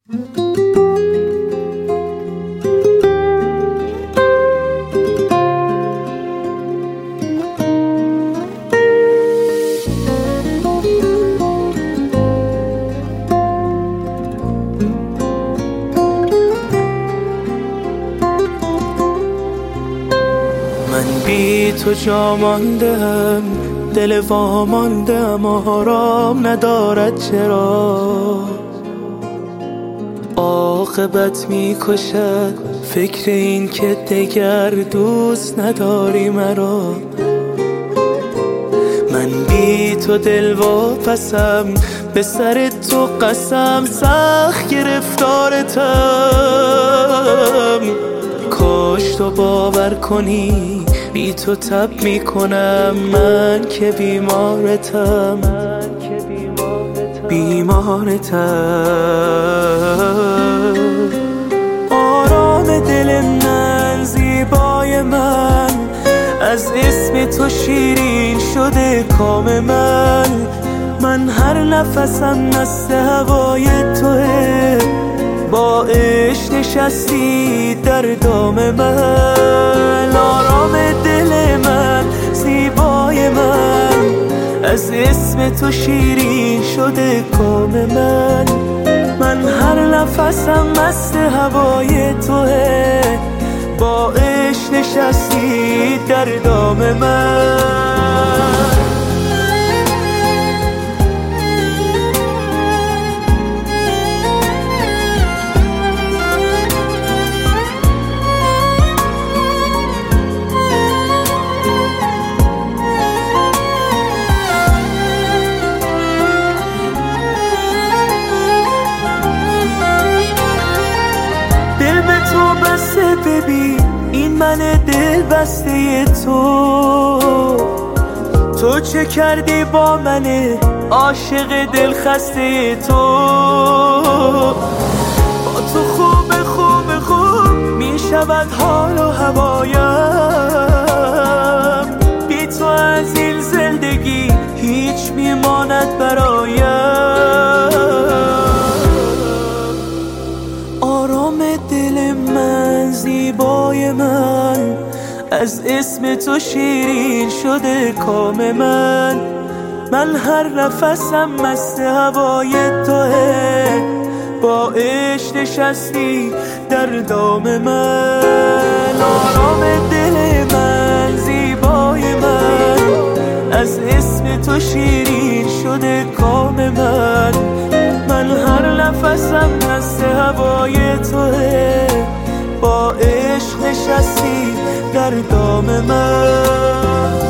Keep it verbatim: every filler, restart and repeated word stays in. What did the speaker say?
من بی تو جا ماندم، دل واماندم آرام ندارد چرا؟ عاقبت می کشد فکر این که دگر دوست نداری مرا. من بی تو دل واپسم، به سر تو قسم سخت گرفتارتم. کاش تو باور کنی بی تو تب می کنم من که بیمارتم، بیمارتم. آرام دل من، زیبای من، از اسم تو شیرین شده کام من. من هر نفسم مست هوای توه، با عشق نشستی در دام من. آرام دل من، زیبای من، از اسم تو شیرین شده کام من. من هر نفسم مست هوای توه، با عشق نشستی در دام من. ببین این من دل بسته تو، تو چه کردی با من عاشق دل خسته تو؟ با تو خوب خوب خوب می شود حال و هوایم. بی تو از این زندگی هیچ می ماند برایم. آرام دل من، زیبای من، از اسم تو شیرین شده کام من. من هر نفسم مست هوای توه، با عشق نشستی در دام من. آرام دل من، زیبای من، از اسم تو شیرین شده کام من. من هر نفسم مست هوای توه، با عشق نشستی در دام من.